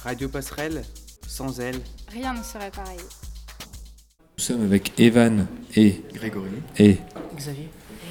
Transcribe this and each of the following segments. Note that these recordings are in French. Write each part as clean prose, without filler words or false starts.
Radio Passerelle, sans elle, rien ne serait pareil. Nous sommes avec Evan et Grégory et Xavier.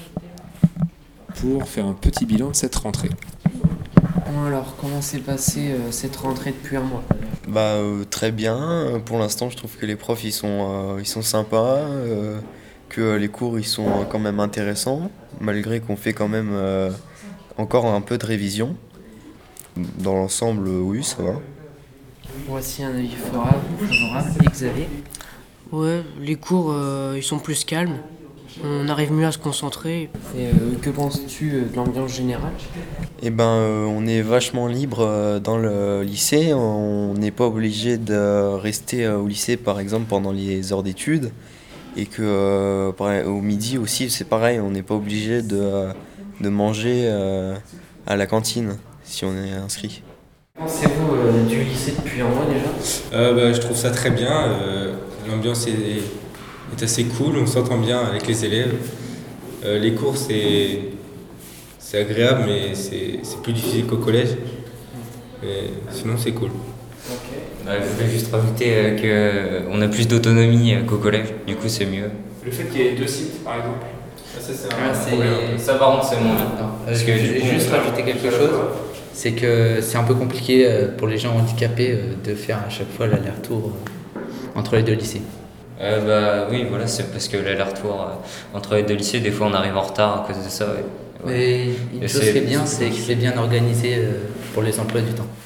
pour faire un petit bilan de cette rentrée. Bon alors, comment s'est passée cette rentrée depuis un mois? Très bien. Pour l'instant, je trouve que les profs ils sont sympas, que les cours ils sont quand même intéressants, malgré qu'on fait quand même encore un peu de révision. Dans l'ensemble, oui, ça va. Voici un avis favorable. Et Xavier? Ouais, les cours ils sont plus calmes, on arrive mieux à se concentrer. Et que penses-tu de l'ambiance générale? On est vachement libre dans le lycée. On n'est pas obligé de rester au lycée, par exemple, pendant les heures d'études. Et que au midi aussi, c'est pareil, on n'est pas obligé de manger à la cantine si on est inscrit. Que pensez-vous du lycée depuis un mois déjà? Je trouve ça très bien. L'ambiance est assez cool, on s'entend bien avec les élèves. Les cours, c'est agréable, mais c'est plus difficile qu'au collège. Mais sinon, c'est cool. Je voulais juste rajouter qu'on a plus d'autonomie qu'au collège, du coup c'est mieux. Le fait qu'il y ait 2 sites, par exemple, ça c'est un problème. Ça par contre c'est moins bien. Je vais juste rajouter quelque chose, c'est que c'est un peu compliqué pour les gens handicapés de faire à chaque fois l'aller-retour entre les deux lycées. Oui, voilà, c'est parce que l'aller-retour entre les deux lycées, des fois on arrive en retard à cause de ça. Mais une chose qui est bien, c'est que c'est bien organisé pour les emplois du temps.